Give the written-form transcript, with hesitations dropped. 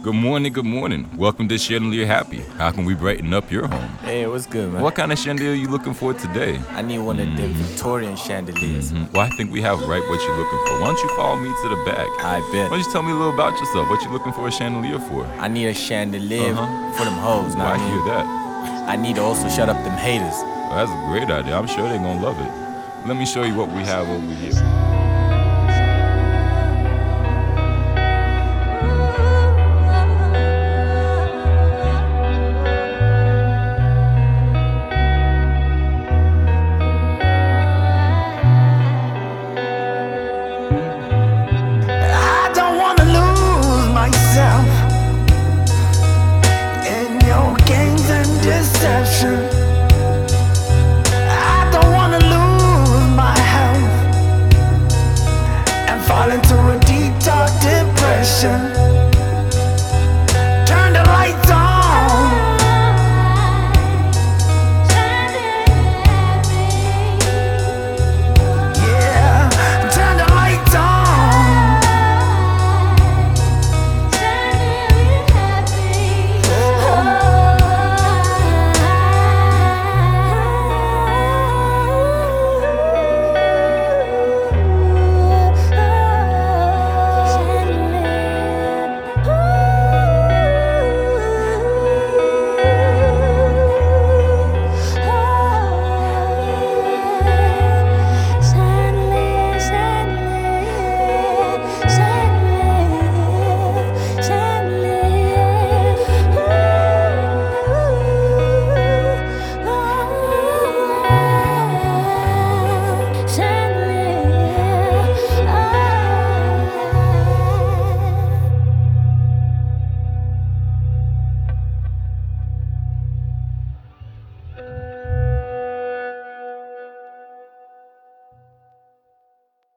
Good morning, good morning. Welcome to Chandelier Happy. How can we brighten up your home? Hey, what's good, man? What kind of chandelier are you looking for today? I need one of them Victorian chandeliers. Well, I think we have right what you're looking for. Why don't you follow me to the back? I bet. Why don't you tell me a little about yourself? What you looking for a chandelier for? I need a chandelier for them hoes. Well, I hear that. I need to also shut up them haters. Well, that's a great idea. I'm sure they're gonna love it. Let me show you what we have over here.